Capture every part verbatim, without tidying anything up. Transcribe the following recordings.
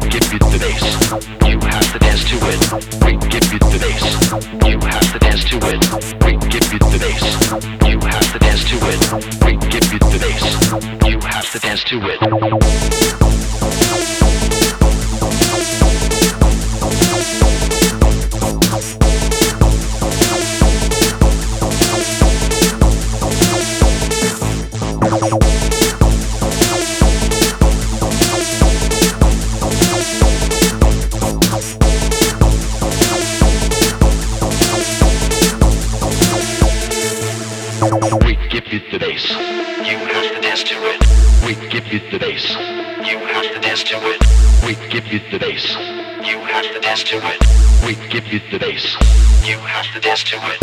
give you the bass. You have to dance to it. We give you the bass. You have to dance to it. We give you the bass. You have to dance to it. We give you the bass. You have to dance to it. We give you the bass. You have to dance to it. We give you the bass. You have to dance to it. We give you the bass. You have to dance to it. We give you the bass. You have to dance to it.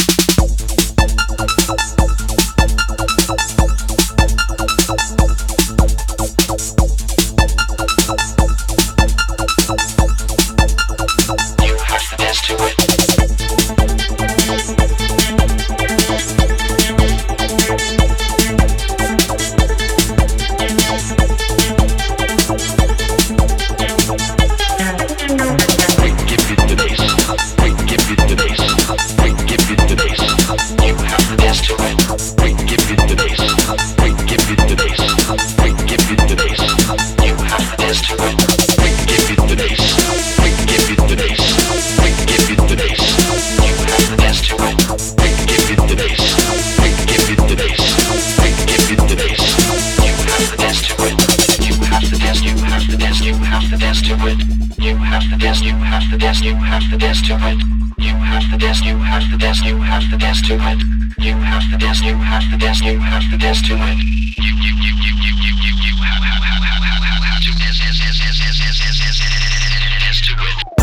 You have to dance to it. You have to dance, you have to dance, you have to dance to it. You have to dance, you have to dance, you have to dance to it. You have to dance, you have to dance, you have to dance to it. You you you you you you you you have have have have have have to dance dance dance dance dance dance dance dance to it.